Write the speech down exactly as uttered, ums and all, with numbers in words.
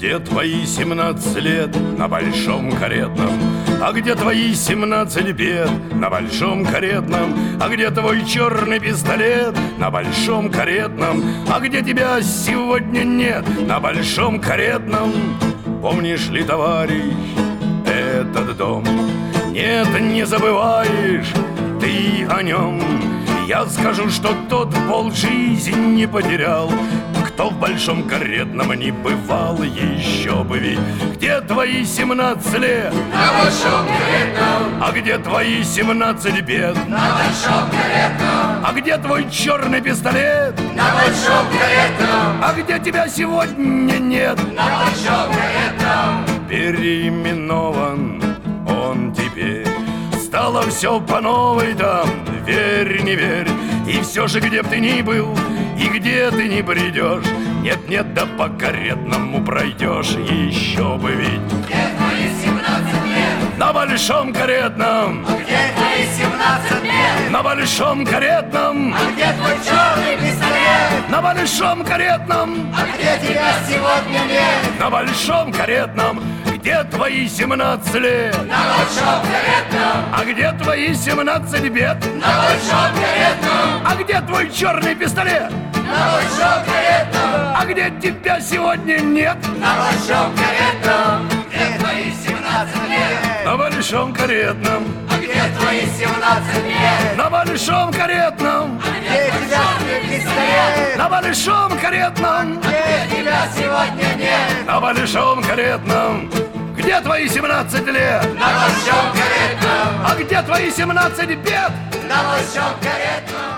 где твои семнадцать лет на большом каретном? А где твои семнадцать бед на большом каретном? А где твой черный пистолет на большом каретном? А где тебя сегодня нет на большом каретном? Помнишь ли, товарищ, этот дом? Нет, не забываешь ты о нем. Я скажу, что тот полжизни потерял, кто в большом каретном не бывал еще бы ведь. Где твои семнадцать лет на большом каретном? А где твои семнадцать бед на большом каретном? А где твой черный пистолет на большом каретном? А где тебя сегодня нет на большом каретном? Переименован он теперь. Стало все по новой там, верь, не верь. И все же, где б ты ни был, и где ты не придешь, нет-нет, да по каретному пройдешь еще бы ведь. Где твои семнадцать лет? На большом каретном. А где твои семнадцать лет? На большом каретном. А где твой черный пистолет? На большом каретном. А где тебя сегодня нет? На большом каретном. Где твои семнадцать лет? На большом каретном. А где твои семнадцать бед? На большом каретном. А где твой черный пистолет? На большом каретном. А где тебя сегодня нет? На большом каретном. Где твои семнадцать лет? На большом каретном. А где твои семнадцать лет? На большом каретном. Где тебя пистолет? На большом каретном. Где тебя сегодня нет? На большом каретном. Где твои семнадцать лет? На большом каретном. А где твои семнадцать бед? На большом каретном.